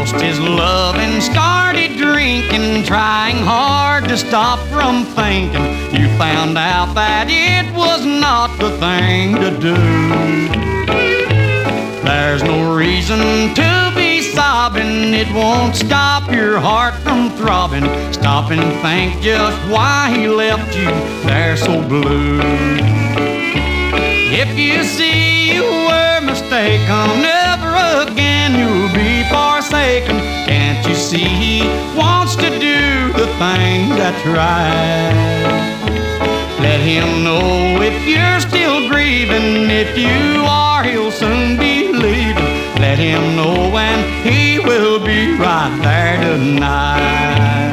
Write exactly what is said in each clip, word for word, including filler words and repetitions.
lost his love and started drinking, trying hard to stop from thinking. You found out that it was not the thing to do. There's no reason to be sobbing, it won't stop your heart from throbbing. Stop and think just why he left you there so blue. If you see you were mistaken, never again you'll be forsaken. Can't you see he wants to do the thing that's right? Let him know if you're still grieving. If you are, he'll soon be leaving. Let him know and he will be right there tonight.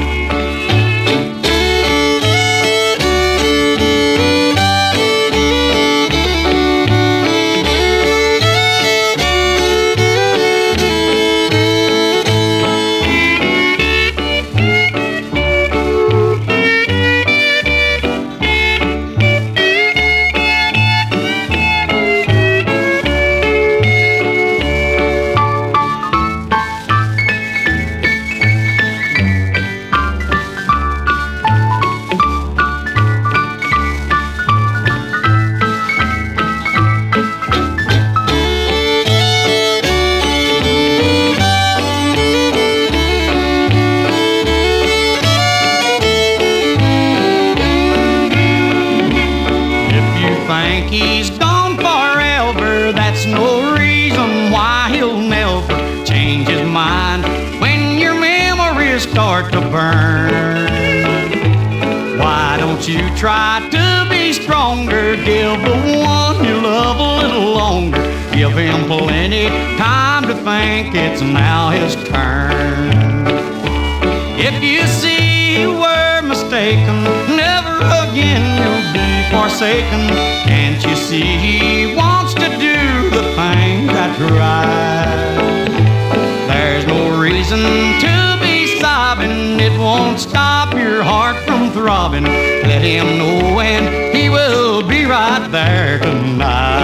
Think he's gone forever, that's no reason why he'll never change his mind when your memories start to burn. Why don't you try to be stronger? Give the one you love a little longer. Give him plenty time to think, it's now his turn. If you see you were mistaken, never again you'll be forsaken. Can't you see he wants to do the thing that's right? There's no reason to be sobbing, it won't stop your heart from throbbing. Let him know and he will be right there tonight.